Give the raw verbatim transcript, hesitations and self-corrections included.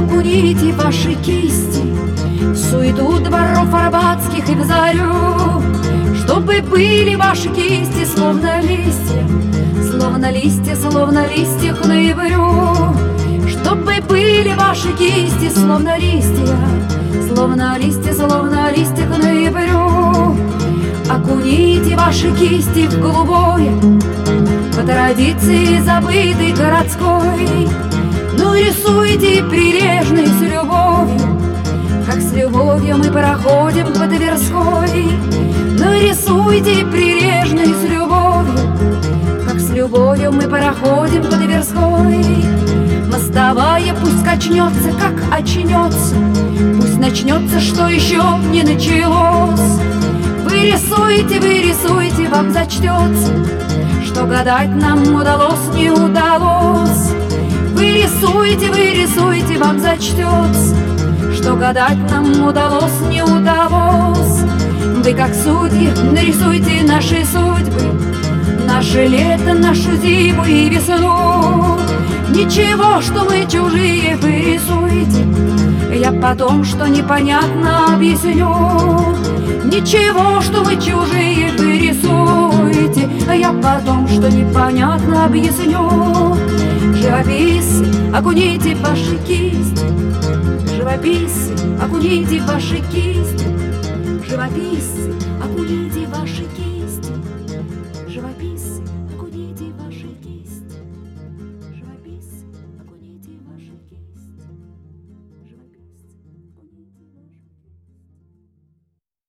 окуните ваши кисти в суету дворов арбатских и в зарю, чтобы были ваши кисти словно листья, словно листья, словно листья к ноябрю, чтобы были ваши кисти словно листья, словно листья, словно листья к ноябрю. Окуните ваши кисти в голубое, по традиции забытой городской. Ну рисуйте прилежно и с любовью, как с любовью мы проходим по Тверской. Ну рисуйте прилежно и с любовью, как с любовью мы проходим по Тверской. Мостовая пусть качнется, как очнется, пусть начнется, что еще не началось. Вы рисуйте, вы рисуйте, вам зачтется, что гадать нам удалось, не удалось. Вы рисуйте, вы рисуйте, вам зачтется, что гадать нам удалось, не удалось. Вы, как судьи, нарисуйте наши судьбы, наше лето, нашу зиму и весну. Ничего, что мы чужие, вы рисуйте, я потом, что непонятно, объясню. Ничего, что мы чужие, вы рисуете, а я потом, что непонятно, объясню. Живописцы, окуните ваши кисти, живописцы, окуните ваши кисти, живописцы, окуните ваши кисти.